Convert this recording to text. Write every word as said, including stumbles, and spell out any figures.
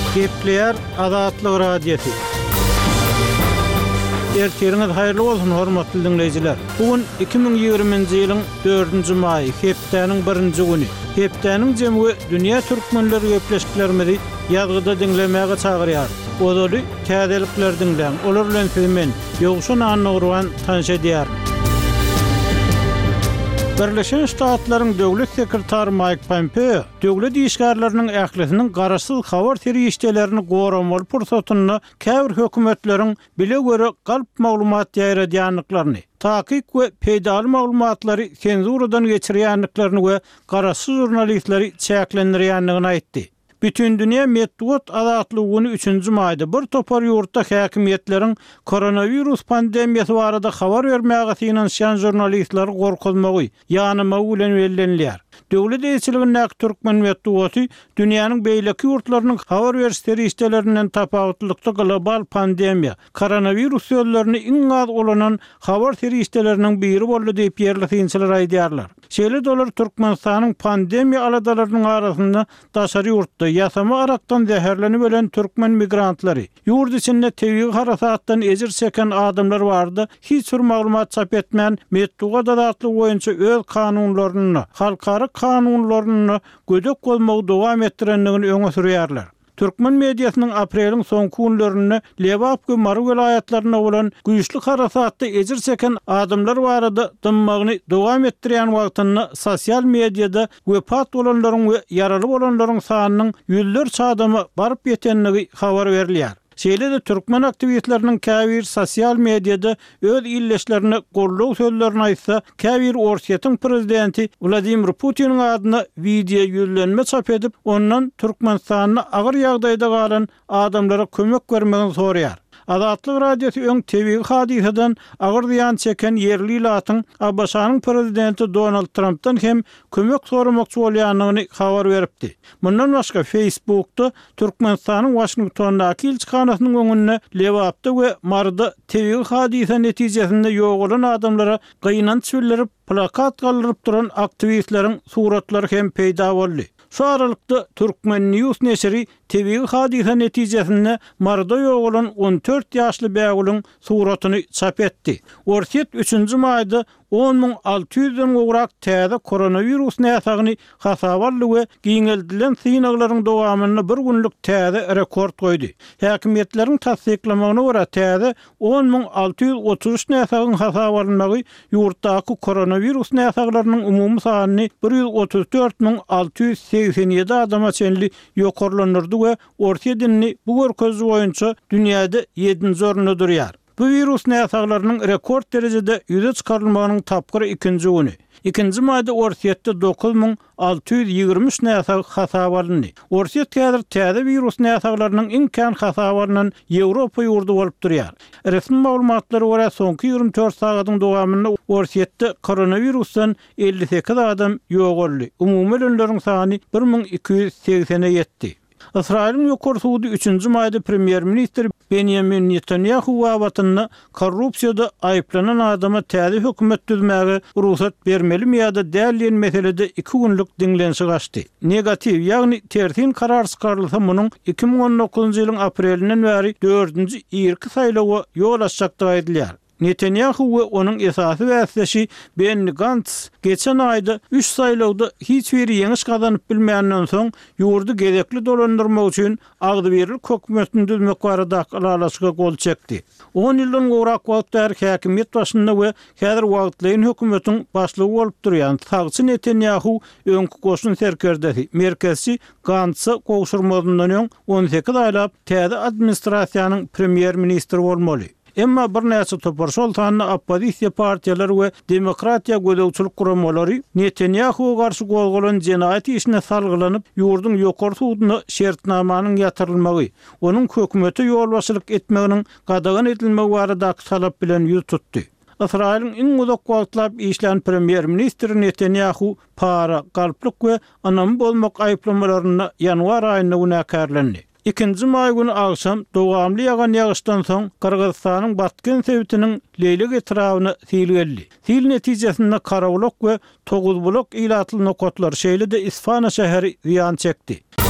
Gepleyer Azatlyk Radiosu. Ertiriniz hayırlı olsun hormatly dinleyijiler. Bugün iki bin ýygrimiňji ýylyň dördünji maý, hepdeniň birinji güni. Hepdeniň jemgy dünýä türkmenleri gepleşiklerimizi ýazgyda dinlemäge çagyrýar. Odaly täzelikler dinleň. Olar bilen men ýogşan anlagyran tanşa diýär. Birleşen Ştatlaryň döwlet sekretary Mike Pompeo, döwlet işgärleriniň ählisiniň garaşsyz habar terýişdelerini goramaly pursatyny käbir hökümetleriň bile göre galp maglumat ýaýradýanlyklaryny, takyk we peýdaly maglumatlary senzuradan geçirýänliklaryny we garaşsyz jurnalistleri çäklendirýänligini aýtdy. Bütün dünya Medeniýet azatlygyny üçünji maýda bir topar ýurtda häkimetleriň koronavirus pandemiýasy barada habar bermäge synanşan jurnalistleri gorkulmagy, ýanymagy bilen bellenilýär. Döwlet eýçiliginiň türkmen medeniýeti dünýäniň beýleki ýurtlarynyň habar beriş terýişdelerinden tapawutlykda global pandemiýa, koronavirus ýollerini iň az olanan habar terýişdelerining biri boldy diýip ýerli synçylar aýdýarlar. Şeýle dolar Türkmenistanyň pandemiýa aladalarynyň arasynda daşary ýurtda ýasama arakdan zäherlenip ölen türkmen migrantlary, ýurt içinde tebii harasatdan ejir çeken adamlar bardy. Hiç bir maglumat çap etmän Medeniýet azatlygy boýunça öz kanunlaryny, halkara kanunlaryny gödek bolmagy dowam etdirenligini öňe sürýärler. Türkmen mediasynyň apreliň soňky günlerini Lewap we Mary vilayatlaryna bolan güýçli harasatda ejir çeken adamlar barada dymmagyny dowam etdirýän wagtyny sosial mediada wepat bolanlaryň we yaraly bolanlaryň sanynyň ýüzler çadamy baryp ýetenligi habar berilýär. Şeýle de türkmen aktivistleriniň käbir sosial mediada öz illeşlerini gorlaw sözlerini aýtsa, käbir Orsiýatyň prezidenti Vladimir Putiniň adyna video ýüzlenme çap edip, ondan Türkmenistanyň agyr ýagdaýda galan adamlara kömek bermegini sorýar. Azatlyk Radiosu öň tebii hadisadan agyr ziýan çeken yerli ilatyň Abbasanyň prezidenti Donald Trumpdan hem kömek soramakçy bolýanyny habar beripdi. Mundan başga Facebook'da Türkmenistanyň Washingtondaky elçixanasynyň öňünde Lewapda we Maryda tebii hadisa netijesinde ýogulan adamlara gynanç bildirip plakat galdyryp duran aktivistleriň suratlary hem peýda boldy. Şu aralykda Türkmen News neşri tebii hadisa netijesinde Maryda ýogulan on dört ýaşly bägulyň suratyny çap etdi. Orsiýet üçünji maýda on min alty ýüzden gowrak täze koronavirus näsagyny hasabarly we giňeldilen synaglaryň dowamyny bir günlük täze rekord goýdy. Häkimetleriň tasdiklamagyna görä täze on min alty ýüz otuz üç näsagyň hasabarlanmagy ýurtdaky koronavirus näsaglarynyň umumy sanyny bir ýüz otuz dört min alty ýüz seksen ýedi adama çenli ýokarlandyrdy we Orsiýetini bu görkezji boýunça dünýäde ýedinji orunda durýar. Bu virus näsaglarynyň rekord derejede ýüze çykarylmagynyň tapgyry ikinji güni. İkinji maýda Orsiýetde dokuz min alty ýüz ýygrimi üç näsag hasabarlandy. Orsiýet häzir täze virus näsaglarynyň iň kän hasabarynyň Ýewropa ýurdu bolup durýar. Resmi maglumatlary görä soňky ýygrimi dört sagatyň dowamynda Orsiýetde koronavirusdan elli sekiz adam ýogaldy. Umumy ölümleriň sany bir min iki ýüz seksene ýetdi. Israil'in ýokary sudy üçünji maýda premier minister Benjamin Netanyahu wabatyny korrupsiýada aýplanan adama täze hökümet düzmäge ruhsat bermelimi ýa-da däl meselede iki günlük diňlenşi gaçdy. Negativ, ýagny tersin karar çykarylsa munyň iki bin on dokuzunji ýylyň aprelinden bäri dördünji ýyrky saýlawa ýol açjakdygy aýdylýar. Netanyahu we onuň esasy wäsleşi Benny Gantz geçen aýda üç saýlawda hiç bir ýeňiş gazanyp bilmänenden soň ýurdu gezekli dolandyrmak üçin Agdyberli hökümetini düzmek barada alalaşyga gol çekdi. on ýyldan gowrak wagtlar häkimet başynda we häzir wagtlaryň hökümetiň başlygy bolup durýan sagçy Netanyahu öňkü goşun serkerdesi merkezçi Gantz'a gowşurmadyndan öň on sekiz aýlap täze administrasiýanyň premier ministri bolmaly. Emma bir näçe toparsol sanly oppozisiýa partiýalary we demokratiýa gödäwçilik guramalary Netanyahu garşy golgalan jenaýat işine salgylanyp ýurdun ýokary sudyna şertnamanyň ýatyrylmagy, onuň hökümeti ýolbaşçylyk etmeginiň gadagan edilmegi barada talap bilen ýüz tutdy. Israil'in iň uzak wagtlap işlän premier ministri Netanyahu para, galplyk we anam bolmak aýplamalaryna ýanwar aýyna günäkärlendi. İkinci may günü akşam dowamly ýagan ýagyşdan soň Kyrgyzstanyň Batken sebitiniň leýlik etrawyny sil geldi. Sil netijesinde Karabulak we Toguzbulak ýylatylyny kotlar şeýle de Isfana şäheri ziýan çekdi.